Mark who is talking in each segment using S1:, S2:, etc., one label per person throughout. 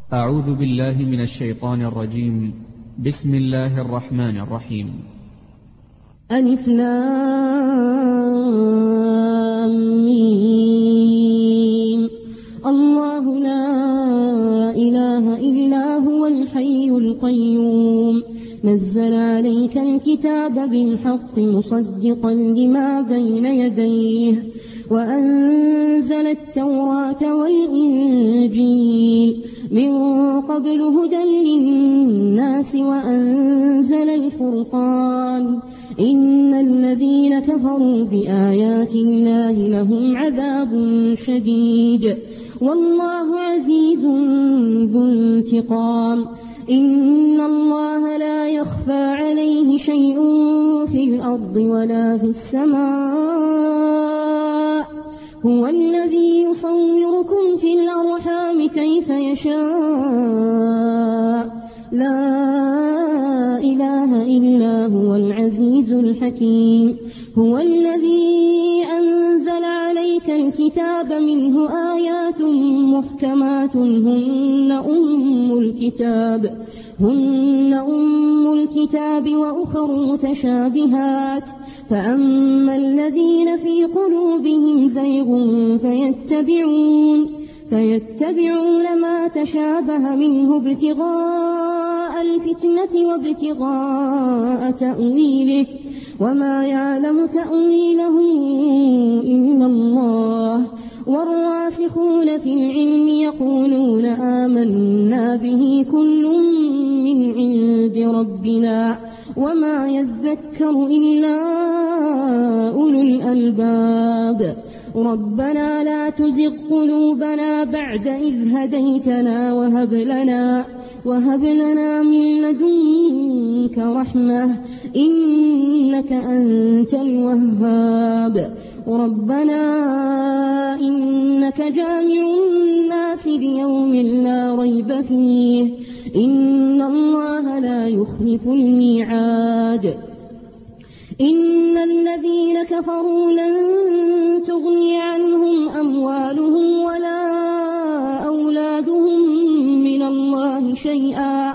S1: أعوذ بالله من الشيطان الرجيم. بسم الله الرحمن الرحيم.
S2: ألف لام ميم. الله لا إله إلا هو الحي القيوم نزل عليك الكتاب بالحق مصدقا لما بين يديه وأنزل التوراة والإنجيل من قبل هدى للناس وأنزل الفرقان إن الذين كفروا بآيات الله لهم عذاب شديد والله عزيز ذو انتقام. إن الله لا يخفى عليه شيء في الأرض ولا في السماء هو الذي يصوركم في الأرحام كيف يشاء لا إله إلا هو العزيز الحكيم. هو الذي أنزل عليك الكتاب منه آيات محكمات هن أم الكتاب وأخر متشابهات فأما الذين في قلوبهم زيغ فيتبعون ما تشابه منه ابتغاء الفتنة وابتغاء تأويله وما يعلم تأويله إلا الله والراسخون في العلم يقولون آمنا به كل من عند ربنا وما يذكر إلا أولو الألباب. ربنا لا تزغ قلوبنا بعد إذ هديتنا وهب لنا من لدنك رحمة إنك أنت الوهاب. ربنا إنك جامع الناس ليوم لا ريب فيه إن الله لا يخلف الميعاد. إن الذين كفروا لن تغني عنهم أموالهم ولا أولادهم من الله شيئا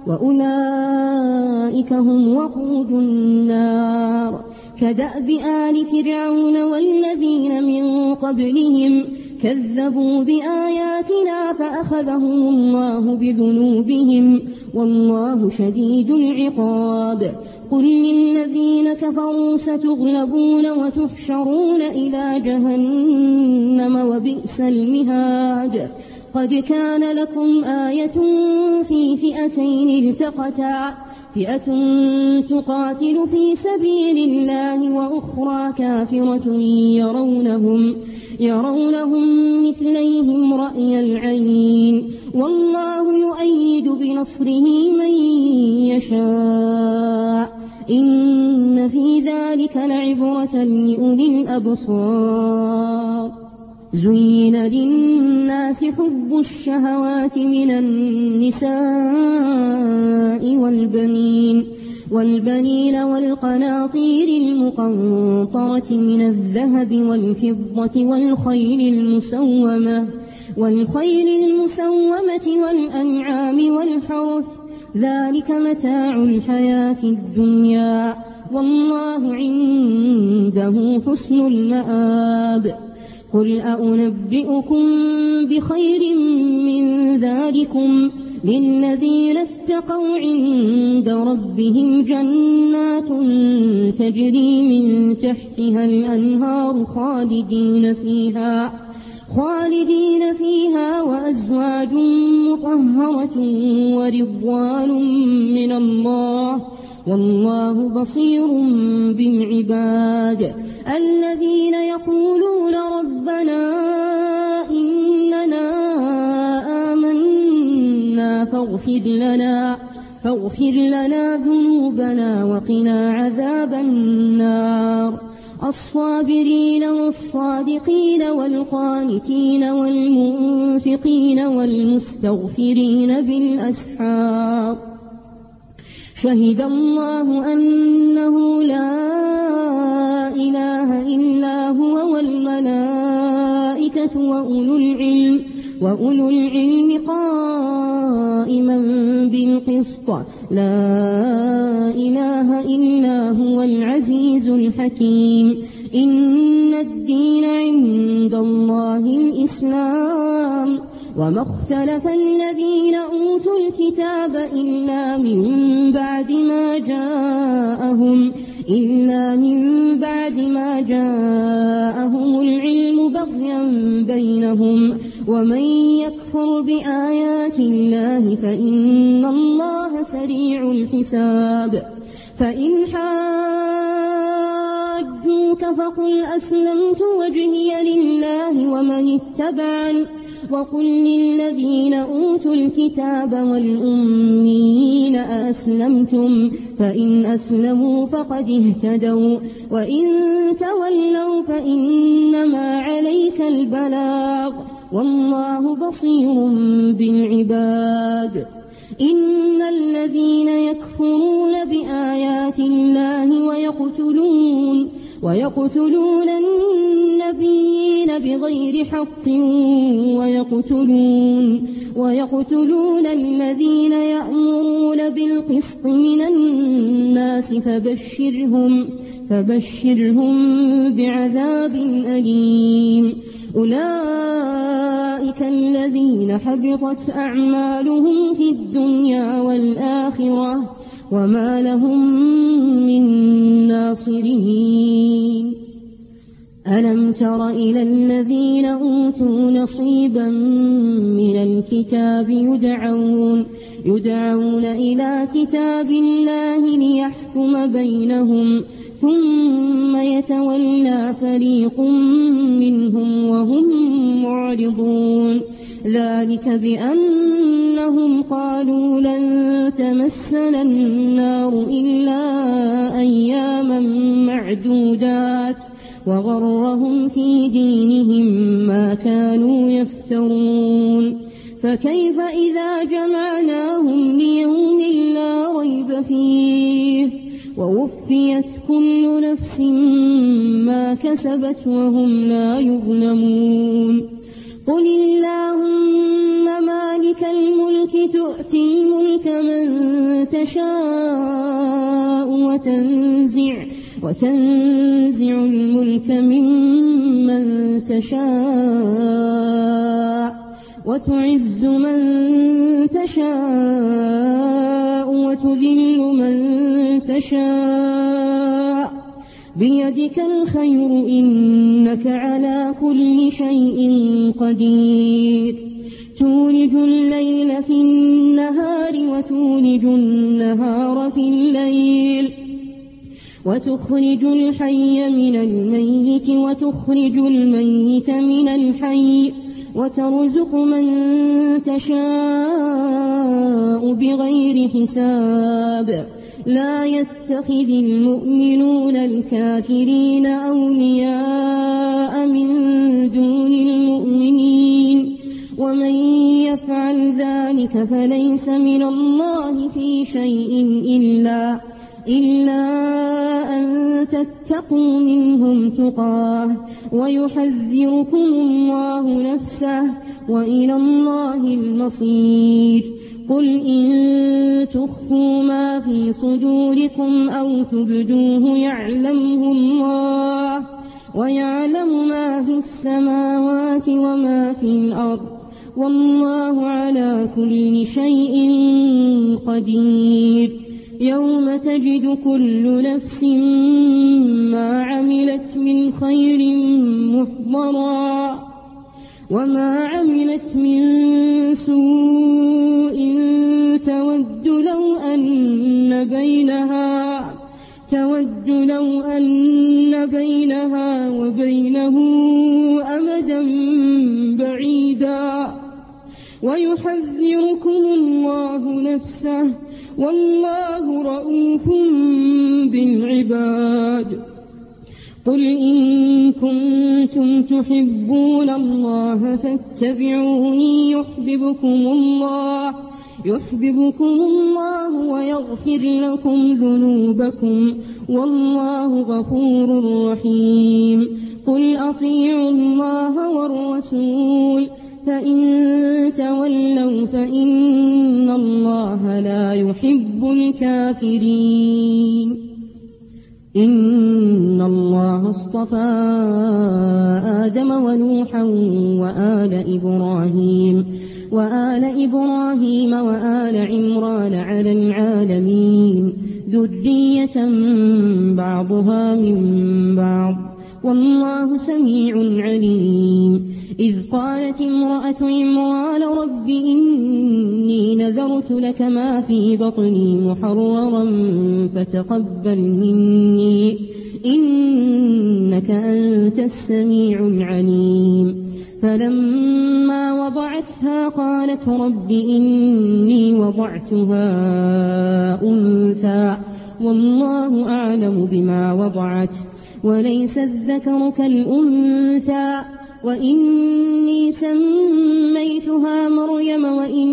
S2: وأولئك هم وقود النار. كدأب آل فرعون والذين من قبلهم كذبوا بآياتنا فأخذهم الله بذنوبهم والله شديد العقاب. قل للذين كفروا ستغلبون وتحشرون إلى جهنم وبئس المهاد. قد كان لكم آية في فئتين التقتا فئة تقاتل في سبيل الله وأخرى كافرة يرونهم مثليهم رأي العين والله يؤيد بنصره من يشاء إن في ذلك لعبرة لأولي الأبصار. زين للناس حب الشهوات من النساء والبنين والقناطير المقنطرة من الذهب والفضة والخيل المسومة والأنعام والحرث ذلك متاع الحياة الدنيا والله عنده حسن المآب. قل أنبئكم بخير من ذلكم للذين اتقوا عند ربهم جنات تجري من تحتها الأنهار خالدين فيها وأزواج مطهرة ورضوان من الله والله بصير بالعباد. الذين يقولون ربنا إننا آمنا فاغفر لنا ذنوبنا وقنا عذاب النار. الصابرين والصادقين والقانتين والمنفقين والمستغفرين بالأسحار. شهد الله أنه لا إله إلا هو والملائكة وأولو العلم قائما بالقسط لا إله إلا هو العزيز الحكيم إن الدين عند الله الإسلام وما اختلف الذين أوتوا الكتاب إلا من بعد ما جاءهم العلم بغيا بينهم ومن يكفر بآيات الله فإن الله سريع الحساب فإن حاجوك فقل أسلمت وجهي لله ومن اتبعني وقل للذين أوتوا الكتاب والأميين أأسلمتم فإن أسلموا فقد اهتدوا وإن تولوا فإنما عليك البلاغ والله بصير بالعباد إن الذين يكفرون بآيات الله ويقتلون النبيين بغير حق ويقتلون الذين يأمرون بالقسط من الناس فبشرهم بعذاب أليم أولئك الذين حبطت أعمالهم في الدنيا والآخرة وما لهم من ناصرين ألم تر إلى الذين أوتوا نصيبا من الكتاب يدعون إلى كتاب الله ليحكم بينهم ثم يتولى فريق منهم وهم معرضون ذلك بأنهم قالوا لن تمسنا النار إلا أياما معدودات وغرهم في دينهم ما كانوا يفترون فكيف إذا جمعناهم ليوم لا ريب فيه ووفيت كل نفس ما كسبت وهم لا يظلمون قل اللهم مالك الملك تؤتي الملك من تشاء وتنزع الملك ممن تشاء وتعز من تشاء وتذل من تشاء بيدك الخير إنك على كل شيء قدير تولج الليل في النهار وتولج النهار في الليل وتخرج الحي من الميت وتخرج الميت من الحي وترزق من تشاء بغير حساب لا يتخذ المؤمنون الكافرين أولياء من دون المؤمنين ومن يفعل ذلك فليس من الله في شيء إلا أن تتقوا منهم تقاه ويحذركم الله نفسه وإلى الله المصير قل إن تخفوا ما في صدوركم أو تبدوه يعلمه الله ويعلم ما في السماوات وما في الأرض والله على كل شيء قدير يوم تجد كل نفس ما عملت من خير محضرا وما عملت من سوء تود لو أن بينها وبينه أمدا بعيدا ويحذركم الله نفسه والله رؤوف بالعباد قل إن كنتم تحبون الله فاتبعوني يحببكم الله ويغفر لكم ذنوبكم والله غفور رحيم قل أطيعوا الله والرسول فإن تولوا فإن الله لا يحب الكافرين إن الله اصطفى آدم ونوحا وآل إبراهيم وآل عمران على العالمين ذرية بعضها من بعض والله سميع عليم إذ قالت امرأة عمران رب إني نذرت لك ما في بطني محررا فتقبل مني إنك أنت السميع العليم فلما وضعتها قالت رب إني وضعتها أنثى والله أعلم بما وضعت وليس الذكر كالأنثى وإني سميتها مريم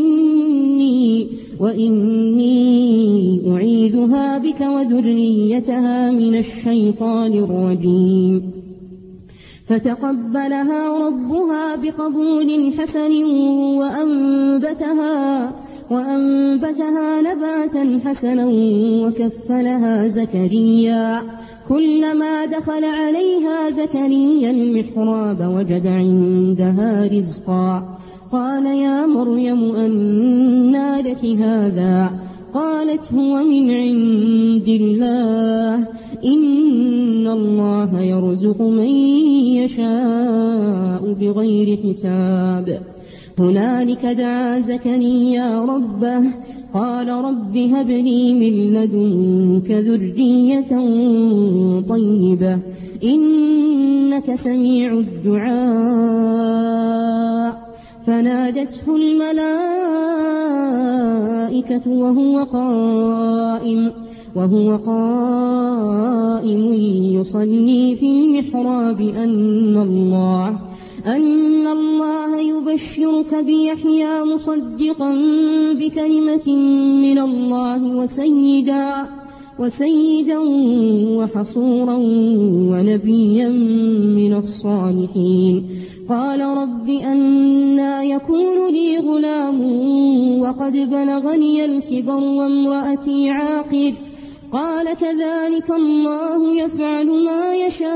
S2: وإني أعيذها بك وذريتها من الشيطان الرجيم فتقبلها ربها بقبول حسن وأنبتها نباتا حسنا وكفلها زكريا كلما دخل عليها زكريا المحراب وجد عندها رزقا قال يا مريم أنى لك هذا قالت هو من عند الله إن الله يرزق من يشاء بغير حساب هنالك دعا زكريا ربه قال رب هب لي من لدنك ذرية طيبة إنك سميع الدعاء فنادته الملائكة وهو قائم يصلي في المحراب أن الله يبشرك بيحيى مصدقا بكلمة من الله وسيدا وحصورا ونبيا من الصالحين قال رب أنى يكون لي غلام وقد بلغني الكبر وامرأتي عاقر قال كذلك الله يفعل ما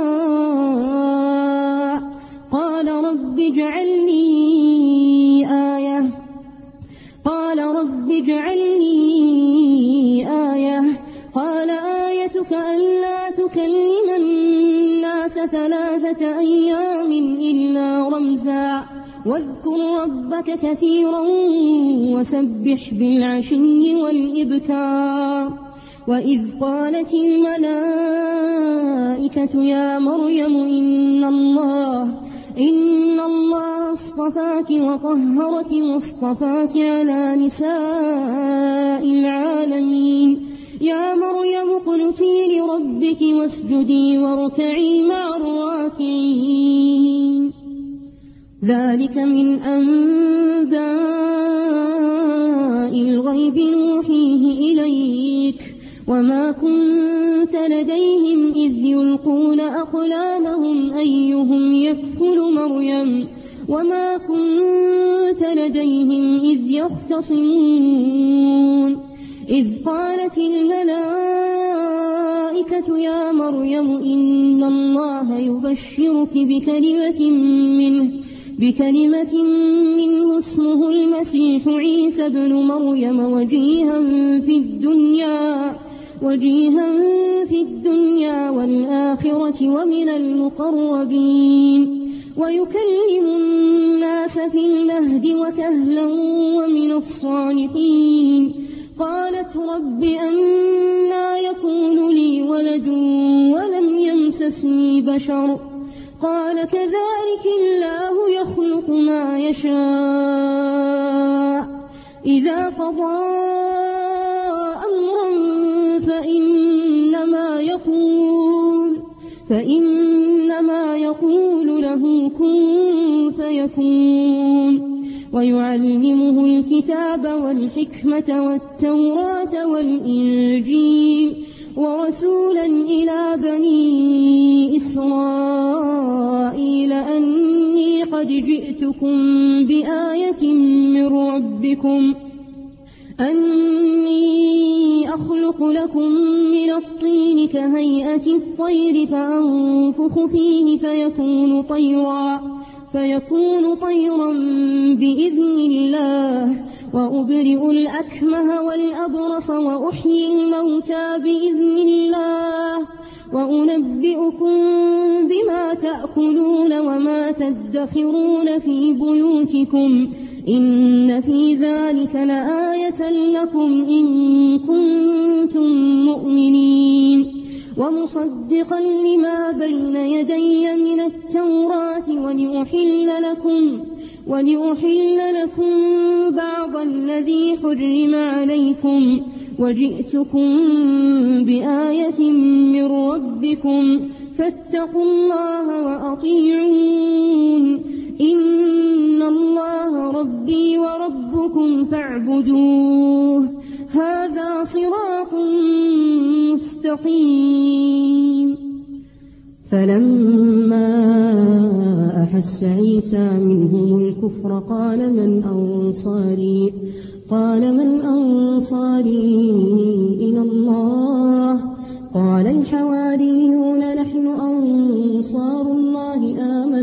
S2: يشاء قال رب اجعل لي آية قال آيتك ألا تكلم الناس 3 أيام إلا رمزا واذكر ربك كثيرا وسبح بالعشي والإبكار وإذ قالت الملائكة يا مريم إن الله اصطفاك وطهرك واصطفاك على نساء العالمين يا مريم اقنتي لربك واسجدي واركعي مع الراكعين ذلك من أنباء الغيب نوحيه إليك وما كنت لديهم إذ يلقون أقلامهم أيهم يكفل مريم وما كنت لديهم إذ يختصمون إذ قالت الملائكة يا مريم إن الله يبشرك بكلمة منه اسمه المسيح عيسى ابن مريم وجيها في الدنيا والآخرة ومن المقربين ويكلم الناس في المهد وكهلا ومن الصالحين قالت رب أنى يكون لي ولد ولم يمسسني بشر قال كذلك الله يخلق ما يشاء إذا قضى أمرا فإنما يقول له كن فيكون ويعلمه الكتاب والحكمة والتوراة والإنجيل ورسولا إلى بني إسرائيل أني قد جئتكم بآية من ربكم أني أخلق لكم من الطين كهيئة الطير فأنفخ فيه فيكون طيرا بإذن الله وأبرئ الأكمه والأبرص وأحيي الموتى بإذن الله وأنبئكم بما تأكلون وما تدخرون في بيوتكم إن في ذلك لآية لكم إن كنتم مؤمنين ومصدقا لما بين يدي من التوراة ولأحل لكم بعض الذي حرم عليكم وجئتكم بآية من ربكم فاتقوا الله وأطيعون إن الله ربي وربكم فاعبدوه هذا صراط مستقيم. فلما أحس عيسى منهم الكفر قال من أنصاري إلى الله قال الحواريون نحن أنصار الله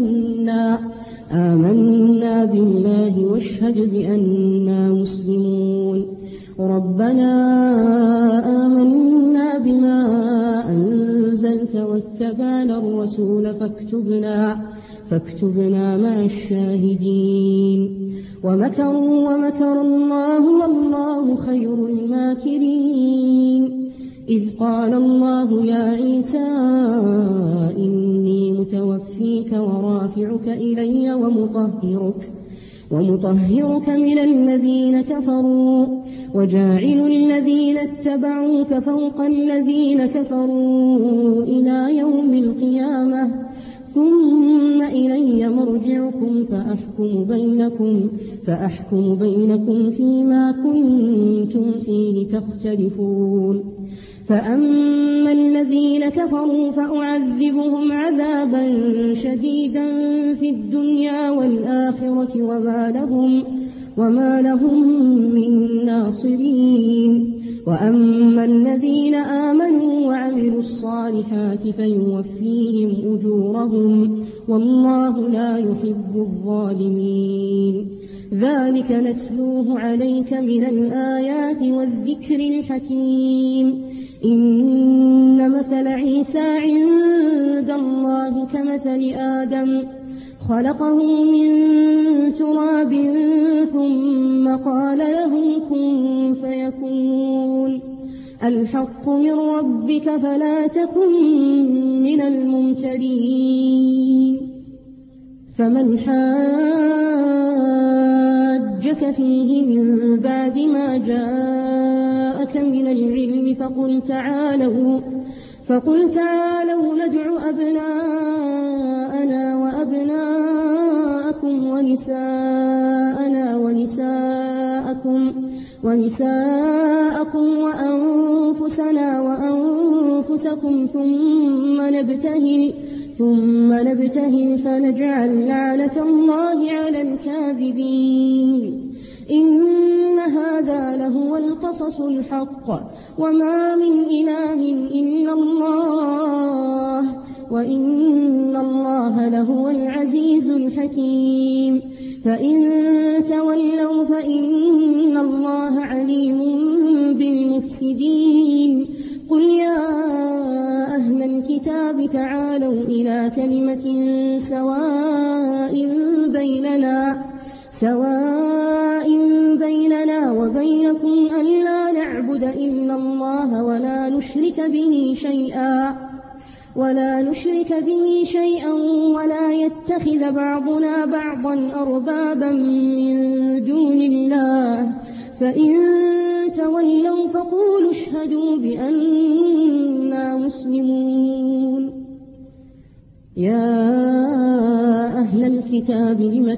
S2: آمنا بالله واشهد بأننا مسلمون ربنا آمنا بما أنزلت واتبعنا الرسول فاكتبنا مع الشاهدين ومكر الله والله خير الماكرين إذ قال الله يا عيسى إني متوفيك ورافعك إلي ومطهرك من الذين كفروا وجاعل الذين اتبعوك فوق الذين كفروا إلى يوم القيامة ثم إلي مرجعكم فأحكم بينكم فيما كنتم فيه تختلفون فأما الذين كفروا فأعذبهم عذابا شديدا في الدنيا والآخرة وما لهم من ناصرين وأما الذين آمنوا وعملوا الصالحات فيوفيهم أجورهم والله لا يحب الظالمين ذلك نتلوه عليك من الآيات والذكر الحكيم إن مثل عيسى عند الله كمثل آدم خلقه من تراب ثم قال له كن فيكون الحق من ربك فلا تكن من الممترين فمن حاجك فيه من بعد ما جاءك من العلم فقل تعالوا ندع أبناءنا وأبناءكم ونساءكم وأنفسنا وأنفسكم ثم نبتهل فنجعل لعنة الله على الكاذبين إن هذا لهو القصص الحق وما من إله إلا الله وإن الله لهو العزيز الحكيم فإن تولوا فإن الله عليم بالمفسدين قل يا أهل الكتاب تعالوا إلى كلمة سواء بيننا وبينكم ألا نعبد إلا الله ولا نشرك به شيئا ولا يتخذ بعضنا بعضا أربابا من دون الله فإن تولوا فقولوا اشهدوا بأننا مسلمون يا أهل الكتاب لم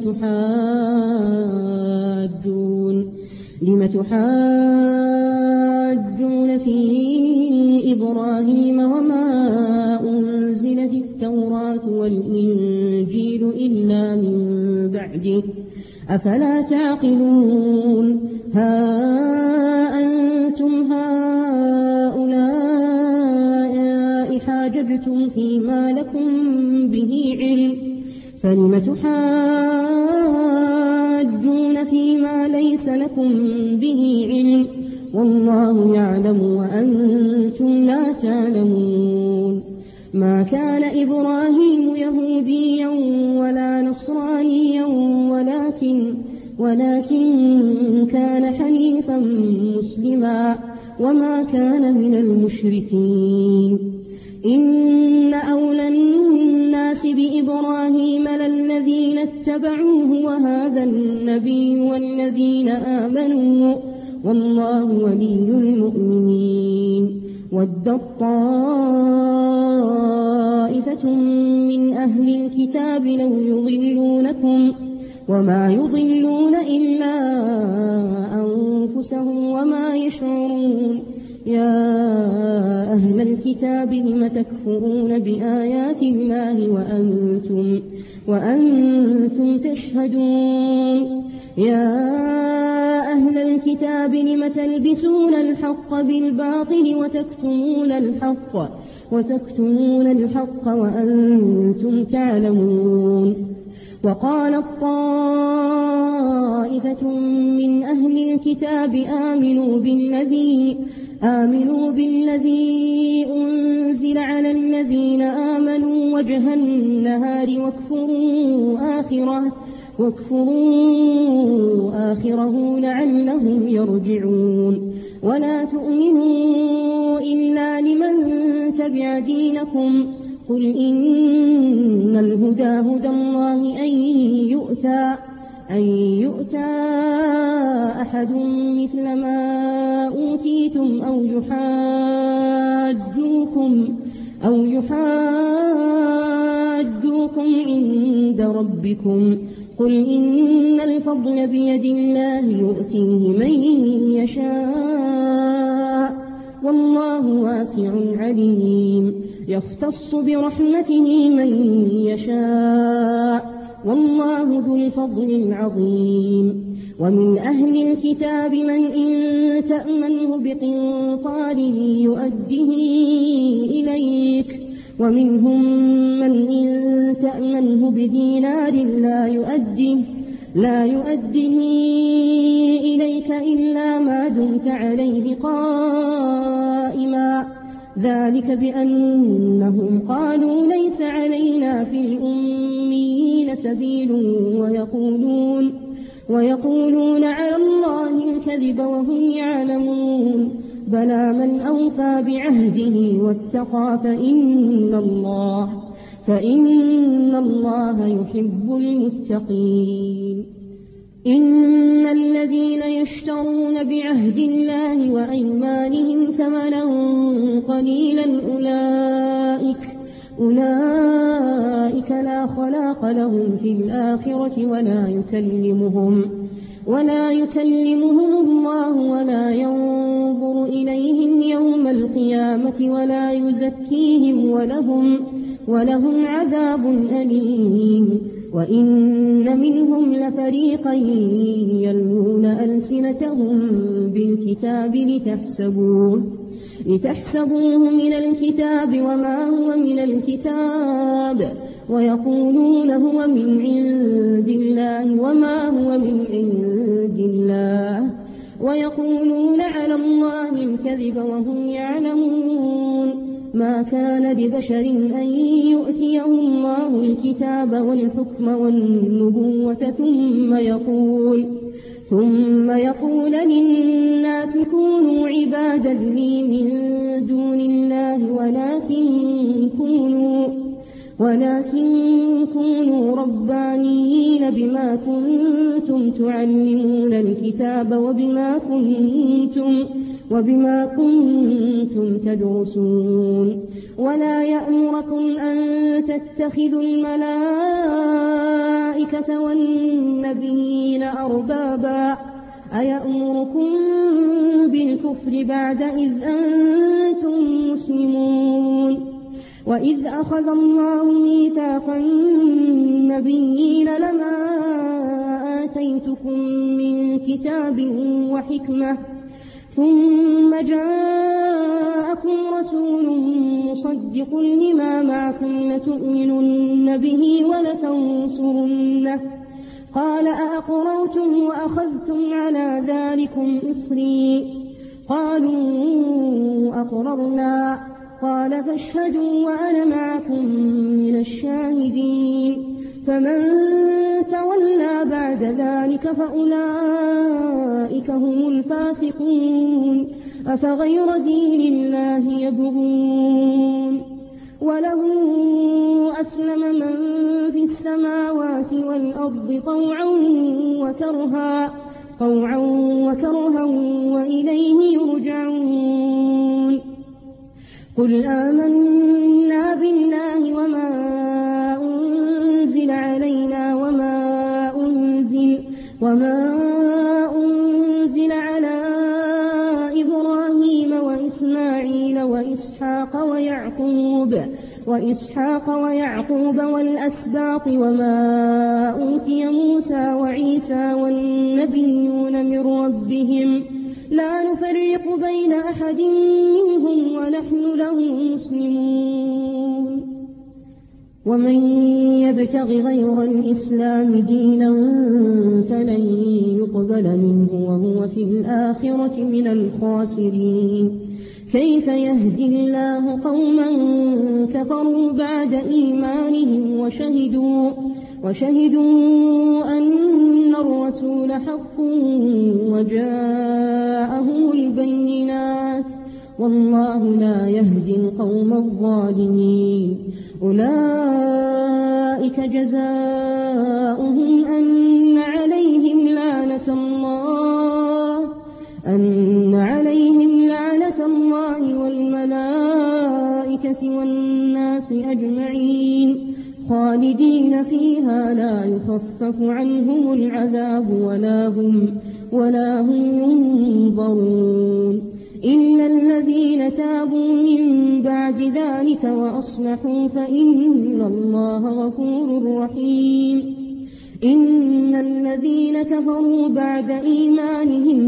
S2: تحاجون في إبراهيم وما أنزلت التوراة والإنجيل إلا من بعده أفلا تعقلون فيما لكم به علم فلم تحاجون فيما ليس لكم به علم والله يعلم وأنتم لا تعلمون ما كان إبراهيم يهوديا ولا نصرانيا ولكن كان حنيفا مسلما وما كان من المشركين إن أولى الناس بإبراهيم للذين اتبعوه وهذا النبي والذين آمنوا والله ولي المؤمنين ودت طائفة من أهل الكتاب لو يضلونكم وما يضلون إلا أنفسهم وما يشعرون يا أهل الكتاب لم تكفرون بآيات الله وأنتم تشهدون يا أهل الكتاب لم تلبسون الحق بالباطل وتكتمون الحق وأنتم تعلمون وقالت طائفة من أهل الكتاب آمنوا بالذي أنزل على الذين آمنوا وجه النهار واكفروا آخره لعلهم يرجعون ولا تؤمنوا إلا لمن تبع دينكم قل إن الهدى هدى الله أن يؤتى أحد مثل ما أوتيتم أو يحاجوكم عند ربكم قل إن الفضل بيد الله يؤتيه من يشاء والله واسع عليم يختص برحمته من يشاء والله ذو الفضل العظيم ومن أهل الكتاب من إن تأمنه بقنطار يؤده إليك ومنهم من إن تأمنه بدينار لا يؤده إليك إلا ما دمت عليه قائما ذلك بأنهم قالوا ليس علينا في الأميين سبيل ويقولون على الله الكذب وهم يعلمون بلى من أوفى بعهده واتقى فإن الله يحب المتقين إن الذين يشترون بعهد الله وأيمانهم ثمنا قليلا أولئك لا خلاق لهم في الآخرة ولا يكلمهم الله ولا ينظر إليهم يوم القيامة ولا يزكيهم ولهم عذاب أليم وإن منهم لفريقا يلوون ألسنتهم بالكتاب لتحسبوه من الكتاب وما هو من الكتاب ويقولون هو من عند الله وما هو من عند الله ويقولون على الله الكذب وهم يعلمون ما كان لبشر أن يؤتيه الله الكتاب والحكم والنبوة ثم يقول للناس كونوا عبادا لي من دون الله ولكن كونوا ربانيين بما كنتم تعلمون الكتاب وبما كنتم تدرسون ولا يأمركم أن تتخذوا الملائكة والنبيين أربابا أيأمركم بالكفر بعد إذ أنتم مسلمون وإذ أخذ الله ميثاق النبيين لما آتيتكم من كتاب وحكمة ثم جاءكم رسول مصدق لما معكم لتؤمنن به ولتنصرنه قال أأقررتم وأخذتم على ذلكم إصري قالوا أقررنا قال فاشهدوا وأنا معكم من الشاهدين فمن تولى بعد ذلك فأولئك هم الفاسقون أفغير دين الله يبغون وله أسلم من في السماوات والأرض طوعا وكرها وإليه يرجعون قل آمنا بالله وما أنزل علينا وما أنزل على إبراهيم وإسماعيل وإسحاق ويعقوب والأسباط وما أوتي موسى وعيسى والنبيون من ربهم لا نفرق بين أحد منهم ونحن له مسلمون ومن يبتغ غير الإسلام دينا فلن يقبل منه وهو في الآخرة من الخاسرين كيف يهدي الله قوما كفروا بعد إيمانهم وشهدوا أن الرسول حق وجاءهم البينات والله لا يهدي القوم الظالمين أولئك جزاؤهم أن عليهم لعنة الله والملائكة والناس أجمعين خالدين فيها لا يخفف عنهم العذاب ولا هم ينظرون إلا الذين تابوا من بعد ذلك وأصلحوا فإن الله غفور رحيم إن الذين كفروا بعد إيمانهم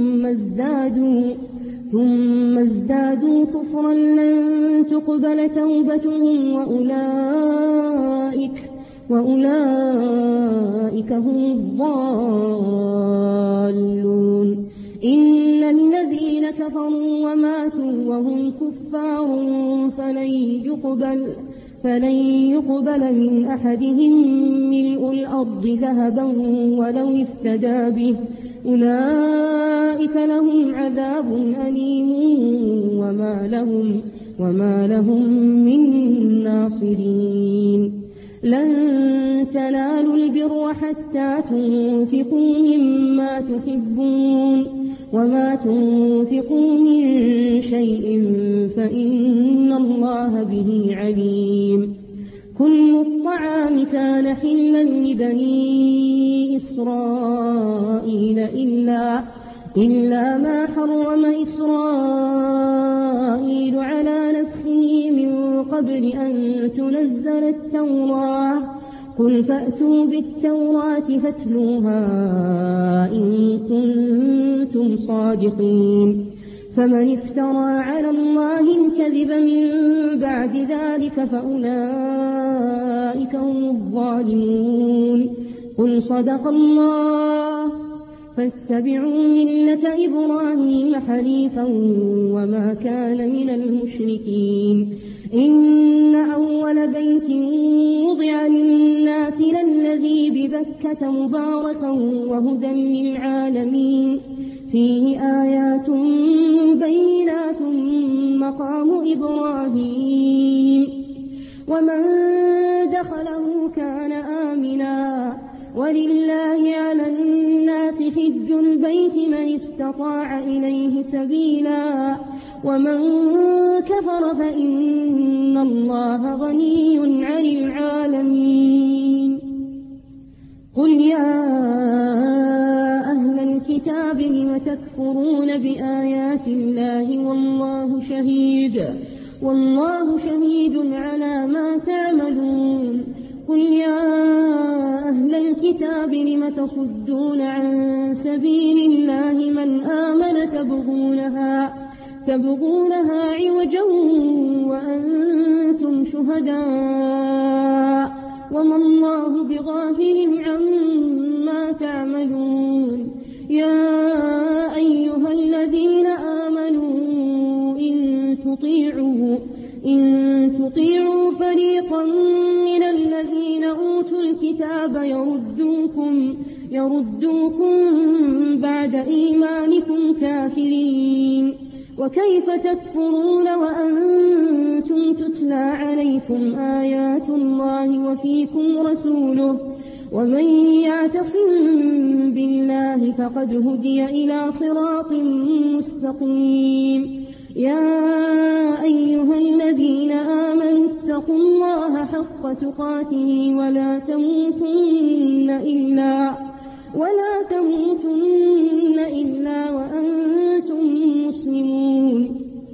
S2: ثم ازدادوا كفرا لن تقبل توبتهم وأولئك هم الضالون إن الذين كفروا وماتوا وهم كفار فلن يقبل من أحدهم ملء الأرض ذهبا ولو افتدى به أولئك لهم عذاب أليم وما لهم من ناصرين لن تنالوا البر حتى تنفقوا مما تحبون وما تنفقوا من شيء فإن الله به عليم كل الطعام كان حلا لبني إسرائيل إلا ما حرم إسرائيل على نفسه من قبل أن تنزل التوراة قل فأتوا بالتوراة فاتلوها إن كنتم صادقين فمن افترى على الله الكذب من بعد ذلك فأولئك هم الظالمون قل صدق الله فاتبعوا ملة إبراهيم حنيفا وما كان من المشركين إن أول بيت وضع للناس للذي ببكة مباركا وهدى للعالمين فيه آيات بينات مقام إبراهيم ومن دخله كان آمنا ولله على الناس حج البيت من استطاع إليه سبيلا ومن كفر فإن الله غني عن العالمين قل يا أهل الكتاب لم تكفرون بآيات الله والله شهيد على ما تعملون قل يا أهل الكتاب لم تصدون عن سبيل الله من آمن تبغونها عوجا وأنتم شهداء وما الله بغافل عما تعملون. يا أيها الذين آمنوا إن تطيعوا فريقا من الذين أوتوا الكتاب يردوكم بعد إيمانكم كافرين. وكيف تكفرون وأنتم تتلى عليكم آيات الله وفيكم رسوله ومن يعتصم بالله فقد هدي إلى صراط مستقيم. يا أيها الذين آمنوا اتقوا الله حق تقاته ولا تموتن إلا وأنتم مسلمون.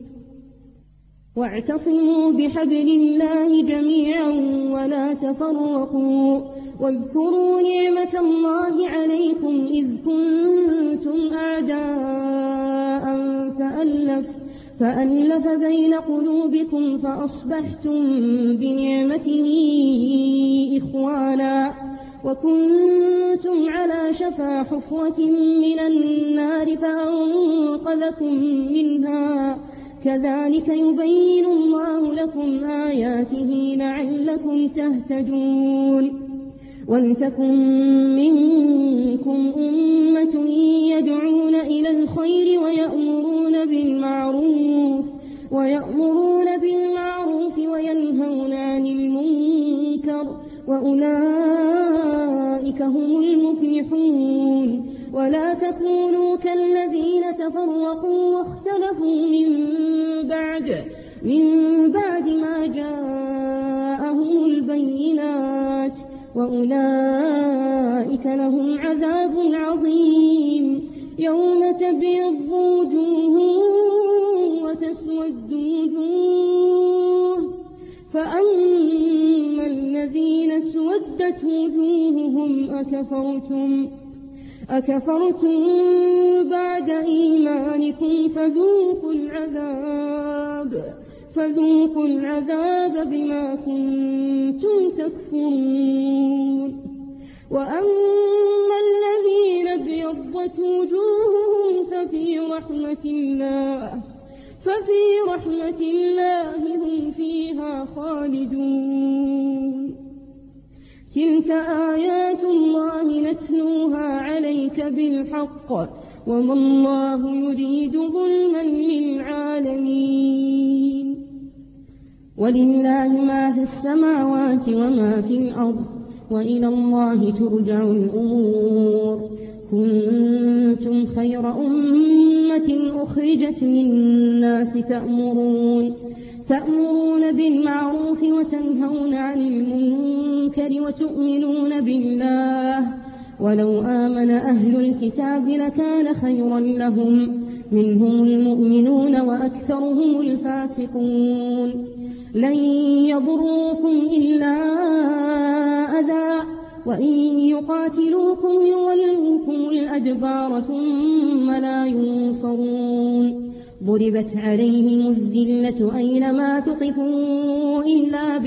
S2: واعتصموا بحبل الله جميعا ولا تفرقوا. واذكروا نعمة الله عليكم إذ كنتم أعداء فألف بين قلوبكم فأصبحتم بنعمته إخوانا وكنتم على شفا حفرة من النار فأنقذكم منها. كذلك يبين الله لكم آياته لعلكم تهتدون. ولتكن منكم أمة يدعون إلى الخير ويأمرون بالمعروف وينهون عن المنكر وأولئك هم المفلحون. ولا تكونوا كالذين تفرقوا واختلفوا من بعد ما جاءهم البينات وأولئك لهم عذاب عظيم. يوم تبيض وجوه وتسود وجوه فأما الذين اسودت وجوههم أكفرتم بعد إيمانكم فذوقوا العذاب بما كنتم تكفرون. وأما الذين ابيضت وجوههم ففي رحمة الله هم فيها خالدون. تلك آيات الله نتلوها عليك بالحق وما الله يريد ظلما للعالمين. ولله ما في السماوات وما في الأرض وإلى الله ترجع الأمور. كنتم خير أمة أخرجت للناس تأمرون بالمعروف وتنهون عن المنكر وتؤمنون بالله. ولو آمن أهل الكتاب لكان خيرا لهم منهم المؤمنون وأكثرهم الفاسقون. لن يضروكم إلا أذى وإن يقاتلوكم يولوكم الأدبار ثم لا ينصرون. ضربت عليهم الذلة أينما ثقفوا إلا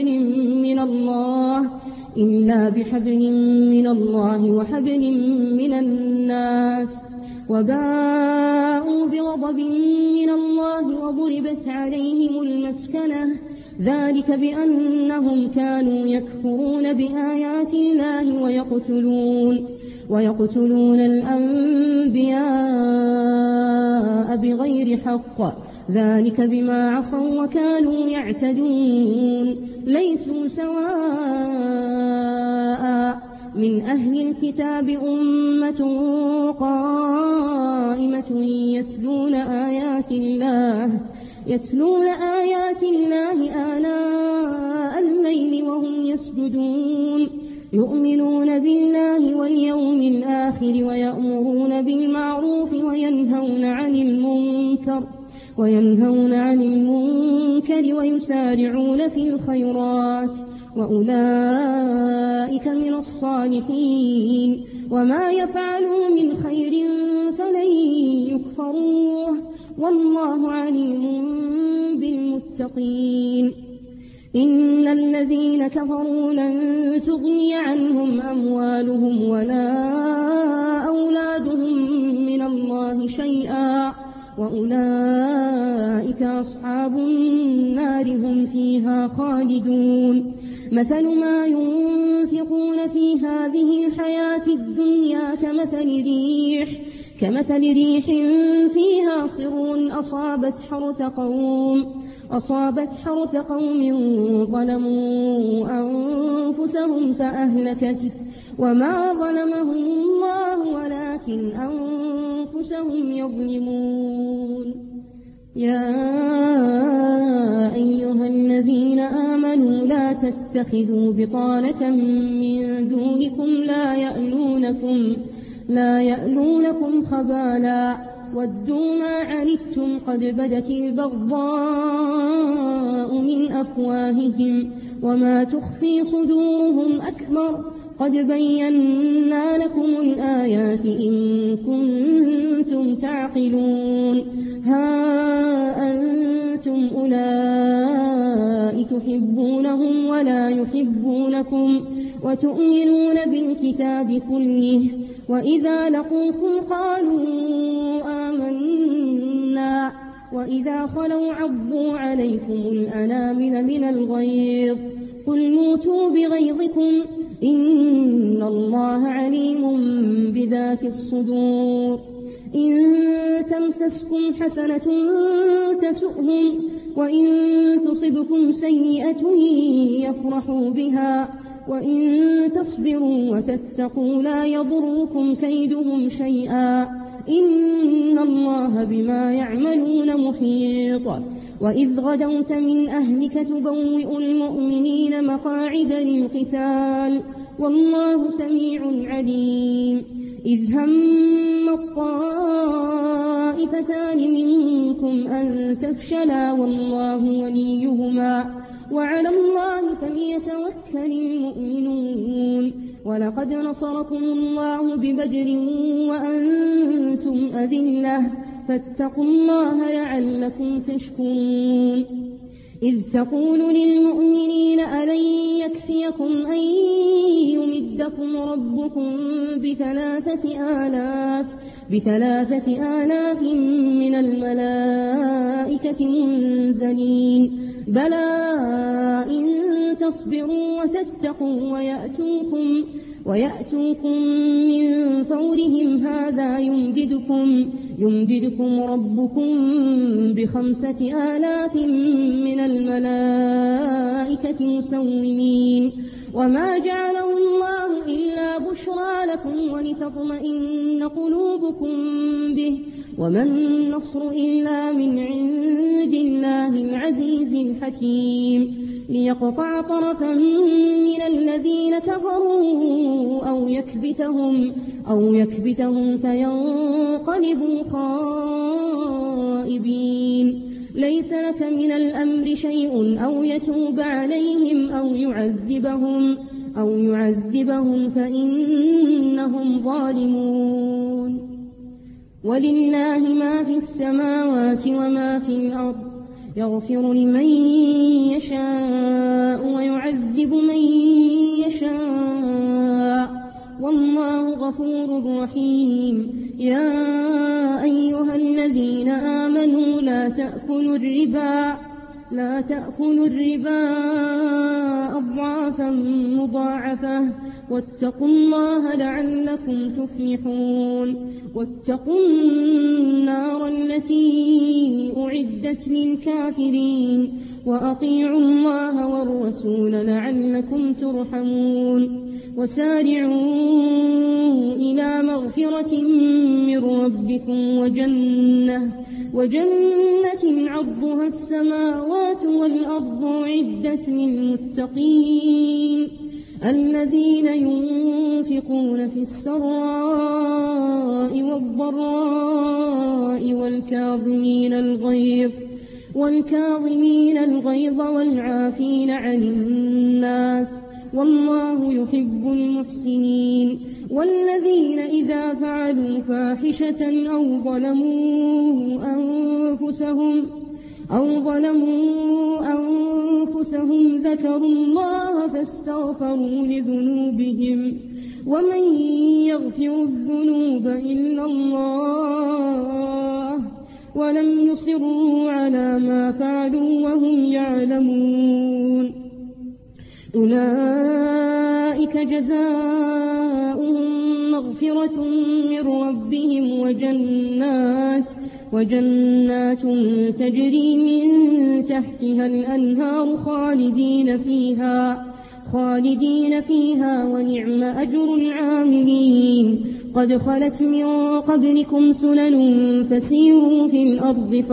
S2: بحبل من الله وحبل من الناس وباءوا بغضب من الله وضربت عليهم المسكنة. ذلك بأنهم كانوا يكفرون بآيات الله ويقتلون الأنبياء بغير حق. ذلك بما عصوا وكانوا يعتدون. ليسوا سواء من أهل الكتاب أمة قائمة يتلون آيات الله آناء الليل وهم يسجدون. يؤمنون بالله واليوم الآخر ويأمرون بالمعروف وينهون عن المنكر ويسارعون في الخيرات وأولئك من الصالحين. وما يفعلوا من خير فلن يكفروه والله عليم بالمتقين. إن الذين كفروا لن تغني عنهم أموالهم ولا أولادهم من الله شيئا وأولئك أصحاب النار هم فيها خالدون. مثل ما ينفقون في هذه الحياة الدنيا كمثل ريح فيها صر أصابت حرث قوم ظلموا أنفسهم فأهلكته وما ظلمهم الله ولكن أنفسهم يظلمون. يا أيها الذين آمنوا لا تتخذوا بطانة من دونكم لا يألونكم خبالا ودوا ما عنتم قد بدت البغضاء من أفواههم وما تخفي صدورهم أكبر قد بينا لكم الآيات إن كنتم تعقلون. ها أنتم أولئك تحبونهم ولا يحبونكم وتؤمنون بالكتاب كله وإذا لقوكم قالوا آمنا وإذا خلوا عضوا عليكم الأنامل من الغيظ قل موتوا بغيظكم إن الله عليم بذات الصدور. إن تمسسكم حسنة تسؤهم وإن تصبكم سيئة يفرحوا بها وإن تصبروا وتتقوا لا يضركم كيدهم شيئا إن الله بما يعملون محيط. وإذ غدوت من أهلك تبوئ المؤمنين مقاعد للقتال والله سميع عليم. إذ هم الطائفتان منكم أن تفشلا والله وليهما وعلى الله فليتوكل المؤمنون. ولقد نصركم الله ببدر وأنتم أذلة فاتقوا الله لعلكم تشكرون. إذ تقول للمؤمنين ألن يكفيكم أن يمدكم ربكم ب3,000 من الملائكة منزلين بلى إن تصبروا وتتقوا ويأتوكم من فورهم هذا يمددكم ربكم ب5,000 من الملائكة مسومين وما جعله الله إلا بشرى لكم ولتطمئن قلوبكم به وما النصر إلا من عند الله العزيز الحكيم. ليقطع طرفا من الذين كفروا أو يكبتهم فينقلبوا خائبين. ليس لك من الأمر شيء أو يتوب عليهم أو يعذبهم فإنهم ظالمون. ولله ما في السماوات وما في الأرض يغفر لمن يشاء ويعذب من يشاء والله غفور رحيم. يا أيها الذين آمنوا لا تأكلوا الربا أضعافا مضاعفة واتقوا الله لعلكم تفلحون. واتقوا النار التي أعدت للكافرين وأطيعوا الله والرسول لعلكم ترحمون. وسارعوا إلى مغفرة من ربكم وجنة عرضها السماوات والأرض أعدت للمتقين الذين ينفقون في السراء والضراء والكاظمين الغيظ والعافين عن الناس والله يحب المحسنين. والذين إذا فعلوا فاحشة أو ظلموا أنفسهم ذكروا الله فاستغفروا لذنوبهم ومن يغفر الذنوب إلا الله ولم يصروا على ما فعلوا وهم يعلمون أولئك جزاؤهم مغفرة من ربهم وجنات تجري من تحتها الأنهار خالدين فيها ونعم أجر العاملين قد خلت من قبلكم سنن فسيروا في الأرض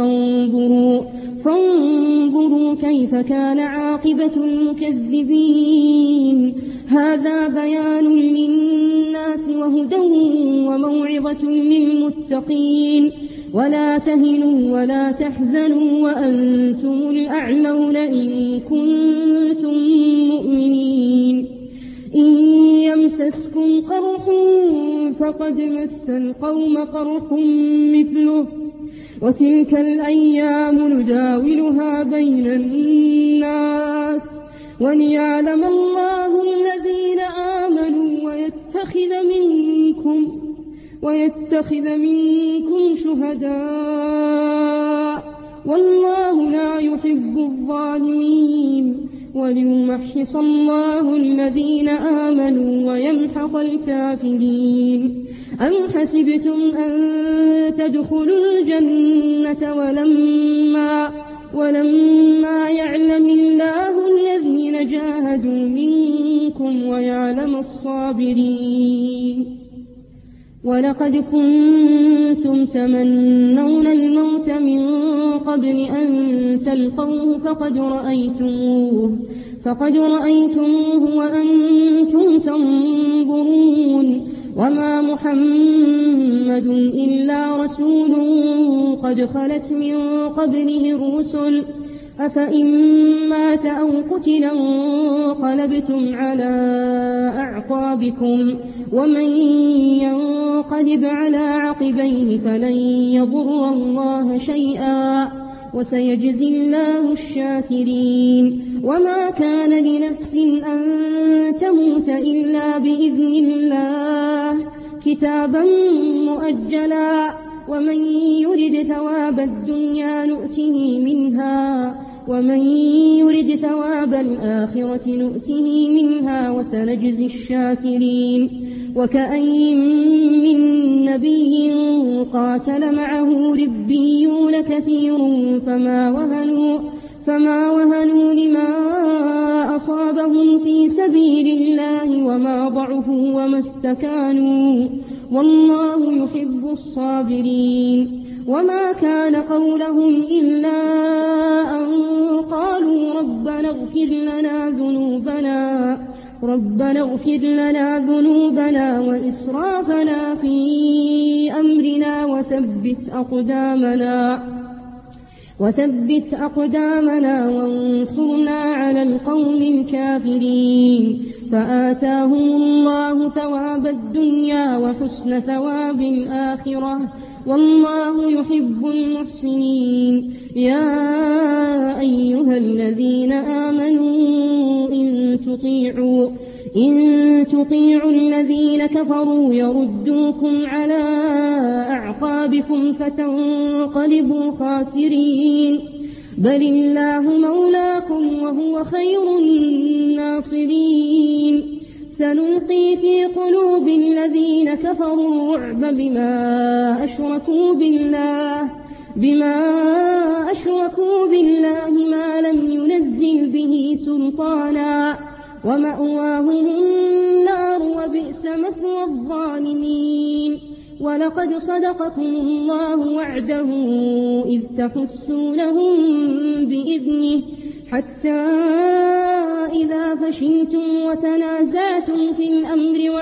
S2: فانظروا كيف كان عاقبة المكذبين هذا بيان للناس وهدى وموعظة للمتقين ولا تهنوا ولا تحزنوا وأنتم الأعلون إن كنتم مؤمنين إن يمسسكم قرح فقد مس القوم قرح مثله وتلك الأيام نداولها بين الناس وليعلم الله الذين آمنوا ويتخذ منكم شهداء والله لا يحب الظالمين وليمحص الله الذين آمنوا ويمحق الكافرين أم حسبتم أن تدخلوا الجنة ولما يعلم الله الذين جاهدوا منكم ويعلم الصابرين ولقد كنتم تمنون الموت من قبل أن تلقوه فقد رأيتموه وأنتم تنظرون وما محمد إلا رسول قد خلت من قبله الرسل أفإن مات أو قتل انقلبتم على أعقابكم ومن ينقلب على عقبيه فلن يضر الله شيئا وسيجزي الله الشاكرين وما كان لنفس أن تموت إلا بإذن الله كتابا مؤجلا ومن يرد ثواب الدنيا نؤته منها ومن يرد ثواب الآخرة نؤته منها وسنجزي الشاكرين وكأين من نبي قاتل معه ربيون كثير فما وهنوا لما أصابهم في سبيل الله وما ضعفوا وما استكانوا والله يحب الصابرين وما كان قولهم إلا أن قالوا ربنا اغفر لنا ذنوبنا وإسرافنا في أمرنا وثبت أقدامنا وانصرنا على القوم الكافرين فآتاهم الله ثواب الدنيا وحسن ثواب الآخرة والله يحب المحسنين يا أيها الذين آمنوا إن تطيعوا الذين كفروا يردوكم على أعقابكم فتنقلبوا خاسرين بل الله مولاكم وهو خير الناصرين سنلقي في قلوب الذين كفروا الرعب بما أشركوا بالله ما لم ينزل به سلطانا ومأواهم النار وبئس مثوى الظالمين ولقد صدقكم الله وعده إذ تحسونهم بإذنه حتى إذا فشلتم وتنازعتم في الأمر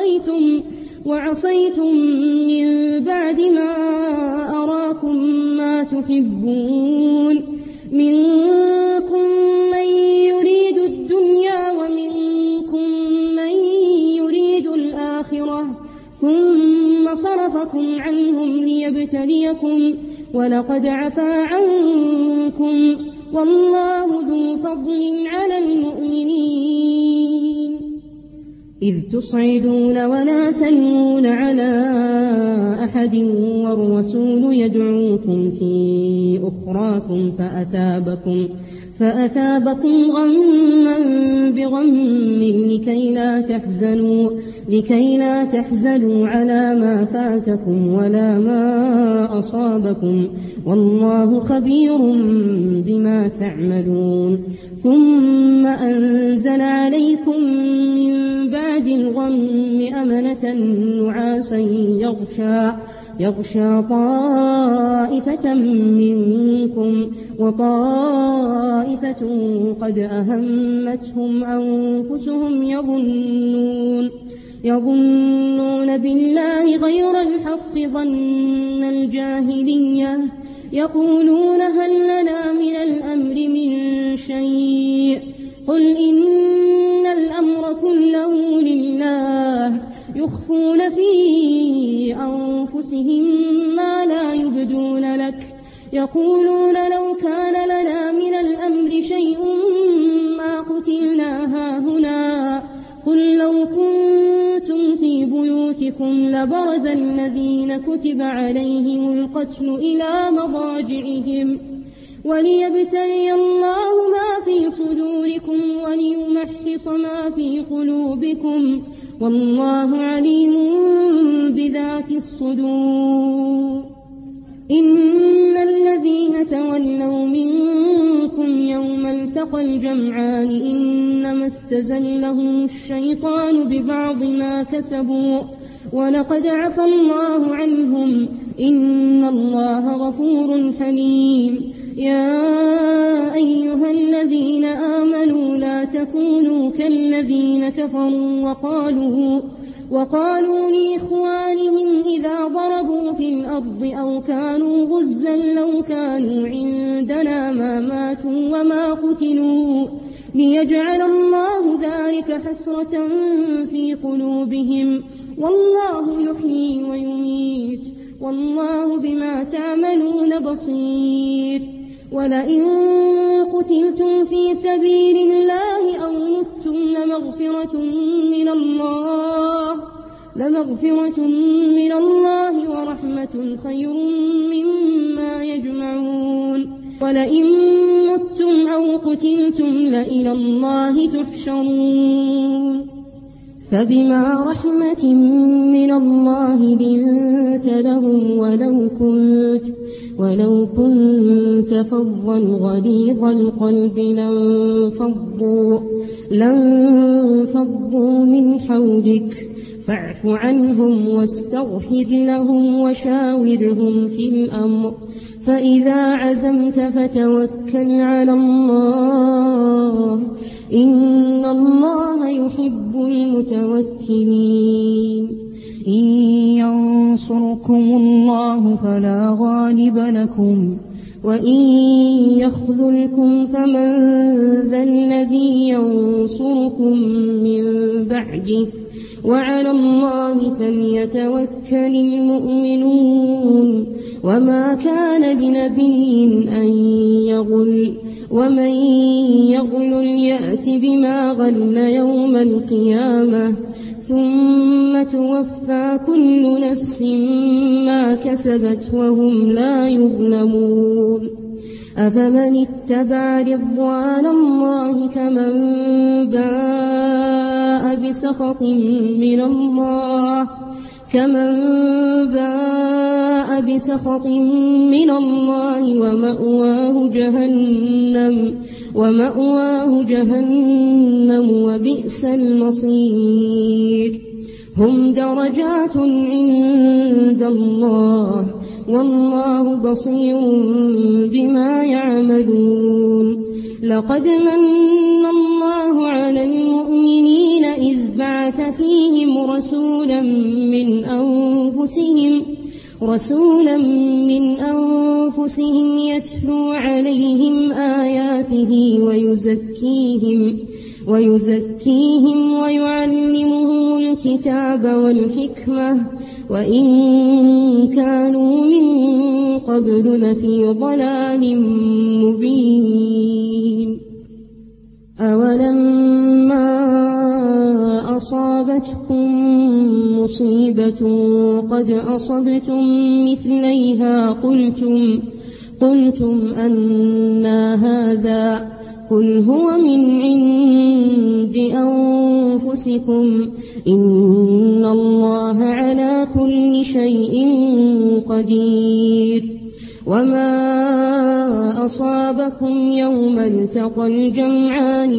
S2: وعصيتم من بعد ما أراكم ما تحبون منكم من يريد الدنيا ومنكم من يريد الآخرة ثم صرفكم عنهم ليبتليكم ولقد عفا عنكم والله ذو فضل على المؤمنين إذ تصعدون ولا تلوون على أحد والرسول يدعوكم في أخراكم فأثابكم غما بغم لكي لا تحزنوا على ما فاتكم ولا ما أصابكم والله خبير بما تعملون ثم أنزل عليكم من بعد الغم أمنة نعاسا يغشى طائفة منكم وطائفة قد أهمتهم أنفسهم يظنون بالله غير الحق ظن الجاهلية يقولون هل لنا من الأمر من شيء قل إن الأمر كله لله يخفون في أنفسهم ما لا يبدون لك يقولون لو كان لنا من الأمر شيء ما قتلنا هاهنا قل لو كنتم في بيوتكم لبرز الذين كتب عليهم القتل إلى مضاجعهم وليبتلي الله ما في صدوركم وليمحص ما في قلوبكم والله عليم بذات الصدور إن الذين تولوا منكم يوم التقى الجمعان إنما استزلهم الشيطان ببعض ما كسبوا ولقد عفا الله عنهم إن الله غفور حليم يا أيها الذين آمنوا لا تكونوا كالذين كفروا وقالوا لإخوانهم إذا ضربوا في الأرض أو كانوا غزا لو كانوا عندنا ما ماتوا وما قتلوا ليجعل الله ذلك حسرة في قلوبهم والله يحيي ويميت والله بما تعملون بصير ولئن قتلتم في سبيل الله أو متم لمغفرة من الله ورحمة خير مما يجمعون ولئن متم أو قتلتم لإلى الله تحشرون فبما رحمة من الله لنت لهم ولو كنت فظا غليظ القلب لانفضوا من حولك فاعف عنهم واستغفر لهم وشاورهم في الأمر فإذا عزمت فتوكل على الله إن الله يحب المتوكلين إن ينصركم الله فلا غالب لكم وإن يخذلكم فمن ذا الذي ينصركم من بعده وعلى الله فليتوكل المؤمنون وما كان لنبي أن يغل ومن يغل يأت بما غل يوم القيامة ثم توفى كل نفس ما كسبت وهم لا يظلمون أفمن اتبع رضوان الله كمن باء بسخط من الله ومأواه جهنم وبئس المصير هم درجات عند الله والله بصير بما يعملون لقد من الله على المؤمنين إذ بعث فيهم رسولا من أنفسهم رسولا من أنفسهم يتلو عليهم آياته ويزكيهم ويعلمهم الكتاب والحكمة وإن كانوا من قبل لفي ضلال مبين. أولما أصابتكم مصيبة قد أصبتم مثليها قلتم أنى هذا قل هو من عند أنفسكم إن الله على كل شيء قدير. وما أصابكم يوم التقى الجمعان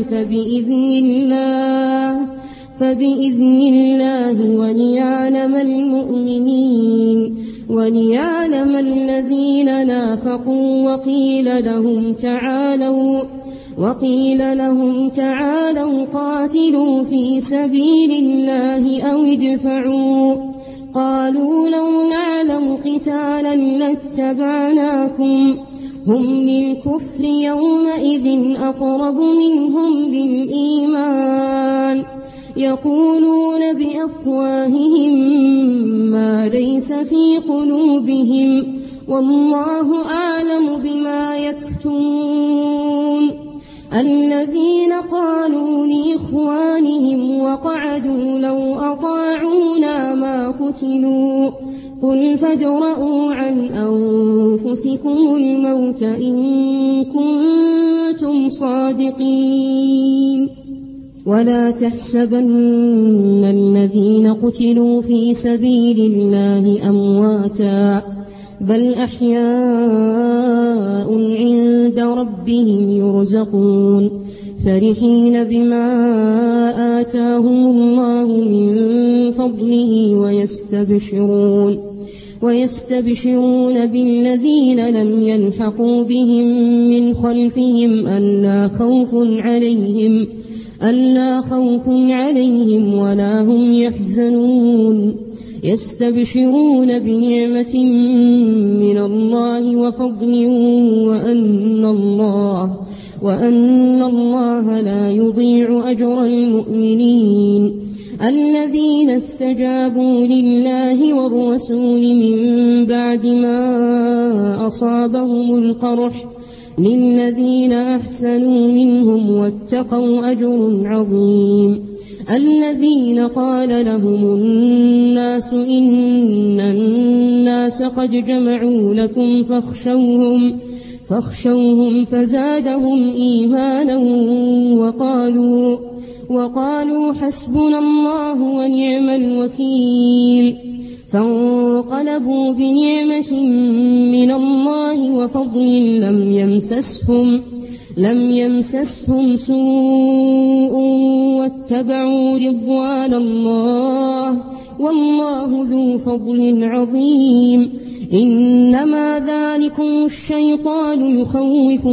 S2: فبإذن الله وليعلم الذين نافقوا وقيل لهم تعالوا قاتلوا في سبيل الله أو ادفعوا قالوا لو نعلم قتالا لاتبعناكم هم للكفر يومئذ أقرب منهم للإيمان يقولون بأفواههم ما ليس في قلوبهم والله أعلم بما يكتمون. الذين قالوا لإخوانهم وقعدوا لو أطاعونا ما قتلوا قل فادرءوا عن أنفسكم الموت إن كنتم صادقين. ولا تحسبن الذين قتلوا في سبيل الله أمواتا بل أحياء عند ربهم يرزقون فرحين بما آتاهم الله من فضله ويستبشرون بالذين لم يلحقوا بهم من خلفهم ألا خوف عليهم ولا هم يحزنون يستبشرون بنعمة من الله وفضل وأن الله لا يضيع أجر المؤمنين. الذين استجابوا لله والرسول من بعد ما أصابهم القرح للذين أحسنوا منهم واتقوا أجر عظيم. الذين قال لهم الناس إن الناس قد جمعوا لكم فاخشوهم فزادهم إيمانا وقالوا حسبنا الله ونعم الوكيل. فانقلبوا بنعمة من الله وفضل لم يمسسهم سوء واتبعوا رضوان الله والله ذو فضل عظيم. إنما ذلكم الشيطان يخوف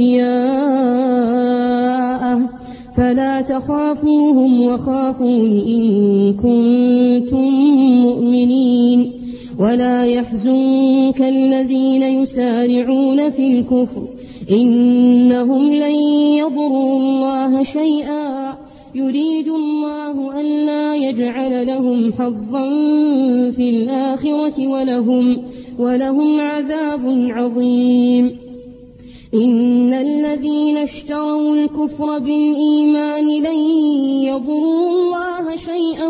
S2: أولياءه فلا تخافوهم وخافون إن كنتم مؤمنين. ولا يحزنك الذين يسارعون في الكفر إنهم لن يضروا الله شيئا يريد الله ألا يجعل لهم حظا في الآخرة ولهم عذاب عظيم. إن الذين اشتروا الكفر بالإيمان لن يضروا الله شيئا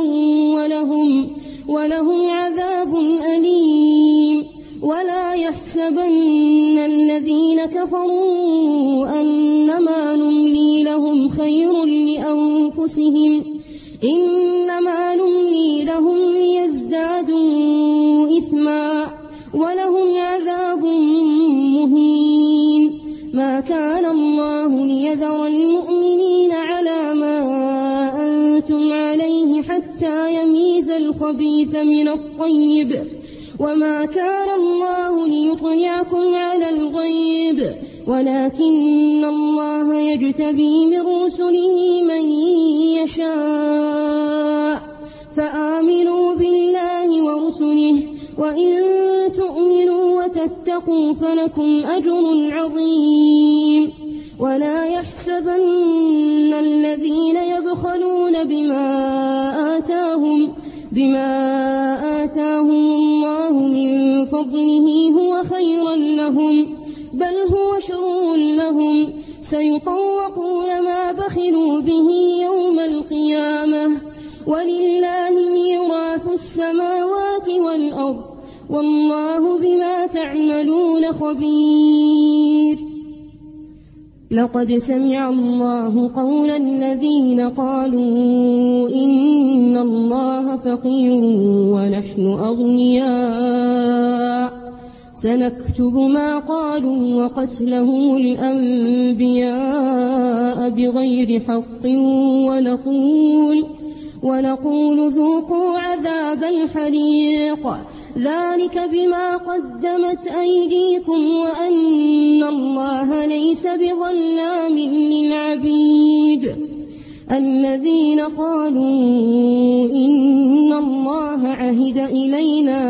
S2: ولهم عذاب أليم. ولا يحسبن الذين كفروا أنما نملي لهم خير لأنفسهم إنما نملي لهم ليزدادوا إثما ولهم عذاب مهين. ما كان الله ليذر المؤمنين على ما أنتم عليه حتى يميز الخبيث من الطيب وما كان الله ليطلعكم على الغيب ولكن الله يجتبي من رسله من يشاء. فآمنوا بالله ورسله وإن تؤمنوا وتتقوا فلكم أجر عظيم ولا يحسبن الذين يبخلون بما آتاهم الله من فضله هو خيرا لهم بل هو شر لهم سيطوقون ما بخلوا به يوم القيامة ولله ميراث السماوات والأرض والله بما تعملون خبير. لقد سمع الله قول الذين قالوا إن الله فقير ونحن أغنياء سنكتب ما قالوا وقتلهم الأنبياء بغير حق ونقول ذوقوا عذاب الحريق ذلك بما قدمت أيديكم وأن الله ليس بظلام للعبيد. الذين قالوا إن الله عهد إلينا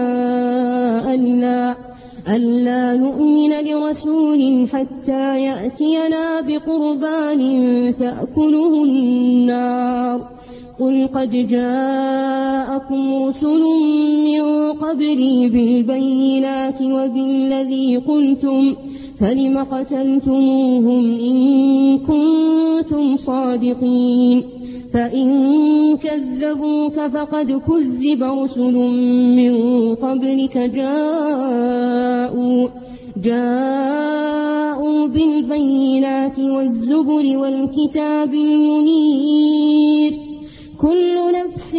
S2: ألا نؤمن لرسول حتى يأتينا بقربان تأكله النار قل قد جاءكم رسل من قبلي بالبينات وبالذي قلتم فلم قتلتموهم إن كنتم صادقين فإن كذبوك فقد كذب رسل من قبلك جاءوا بالبينات والزبر والكتاب المنير كل نفس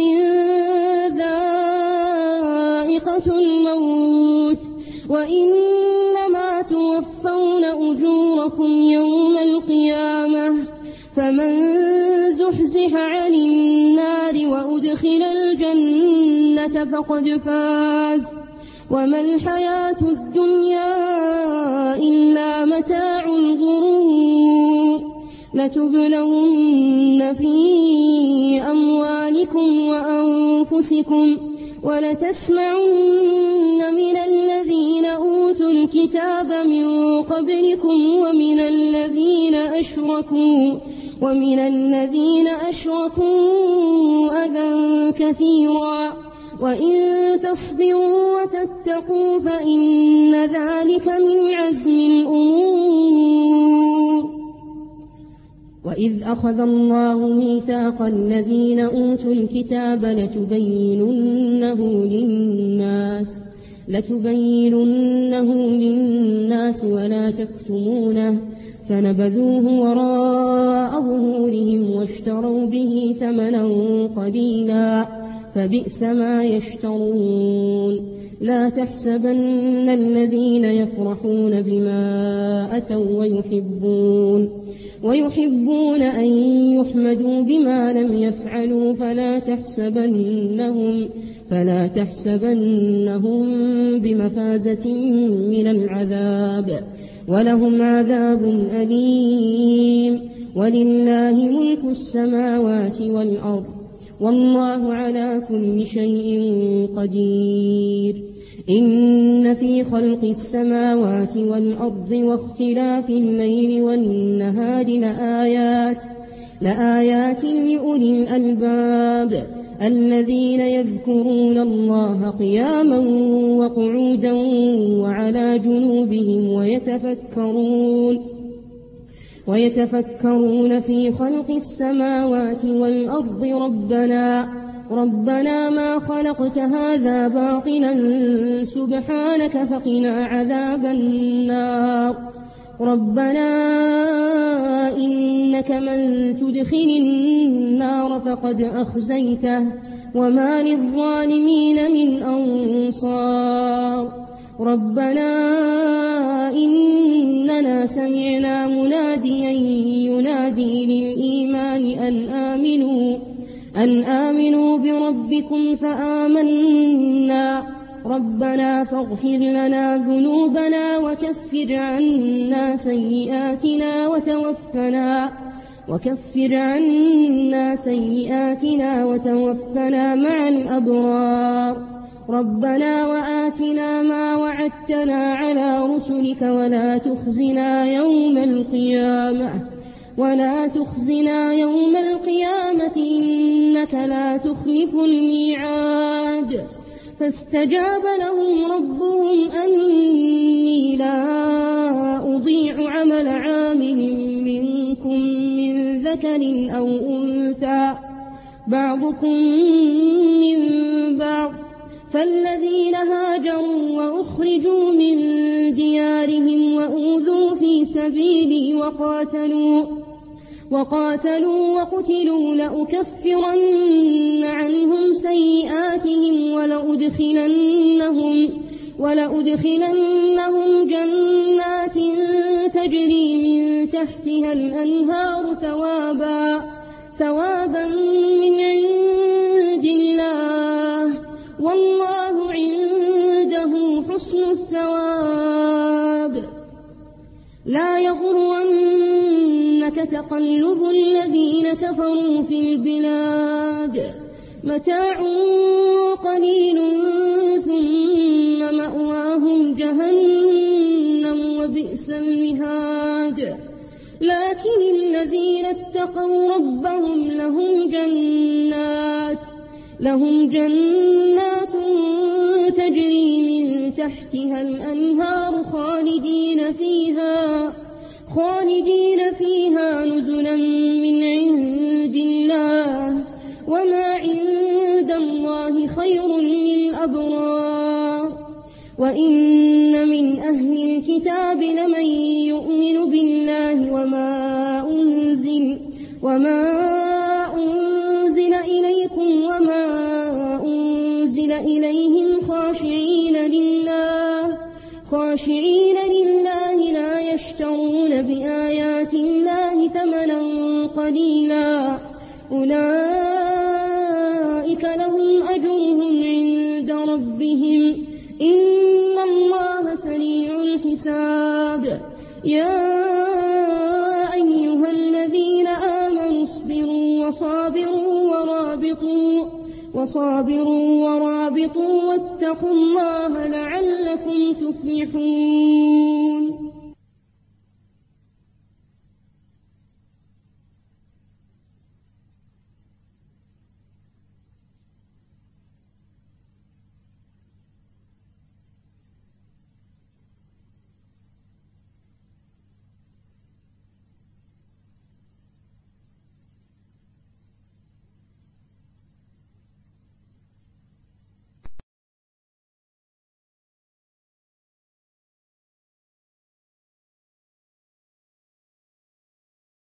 S2: ذائقة الموت وإنما توفون أجوركم يوم القيامة فمن زحزح عن النار وأدخل الجنة فقد فاز وما الحياة الدنيا إلا متاع الغرور. لتبلغن في أموالكم وأنفسكم ولتسمعن من الذين أوتوا الكتاب من قبلكم ومن الذين أشركوا أذى كثيرا وإن تصبروا وتتقوا فإن ذلك من عزم الأمور. وإذ أخذ الله ميثاق الذين أوتوا الكتاب لتبيننه للناس ولا تكتمونه فنبذوه وراء ظهورهم واشتروا به ثمنا قليلا فبئس ما يشترون. لا تحسبن الذين يفرحون بما أتوا ويحبون أن يحمدوا بما لم يفعلوا فلا تحسبنهم بمفازة من العذاب ولهم عذاب أليم. ولله ملك السماوات والأرض والله على كل شيء قدير. إن في خلق السماوات والأرض واختلاف الليل والنهار لآيات لأولي الألباب الذين يذكرون الله قياما وقعودا وعلى جنوبهم ويتفكرون في خلق السماوات والأرض ربنا ما خلقت هذا باطلا سبحانك فقنا عذاب النار. ربنا إنك من تدخل النار فقد أخزيته وما للظالمين من أنصار. ربنا إننا سمعنا مناديا ينادي للإيمان أن آمنوا بربكم فآمنا. ربنا فاغفر لنا ذنوبنا وكفر عنا سيئاتنا وتوفنا مع الأبرار. ربنا وآتنا ما وعدتنا على رسلك ولا تخزنا يوم القيامة إنك لا تخلف الميعاد فاستجاب لهم ربهم أني لا أضيع عمل عامل منكم من ذكر أو أنثى بعضكم من بعض فالذين هاجروا وأخرجوا من ديارهم وأوذوا في سبيلي وقاتلوا وقتلوا لأكفرن عنهم سيئاتهم ولأدخلنهم جنات تجري من تحتها الأنهار ثوابا من عند الله والله عنده حسن الثواب لا يغرنك تقلب الذين كفروا في البلاد متاع قليل ثم مأواهم جهنم وبئس المهاد لكن الذين اتقوا ربهم لهم جنات تجري من تحتها الأنهار خالدين فيها نزلا من عند الله وما عند الله خير للأبرار وإن من أهل الكتاب لمن يؤمن بالله وما أنزل إليكم وما أنزل إليهم خاشعين لله لا يشترون بآيات الله ثمنا قليلا أولئك لهم أجرهم عند ربهم إن الله سريع الحساب يا أيها الذين آمنوا اصبروا وصابروا ورابطوا واتقوا الله لعلكم تفلحون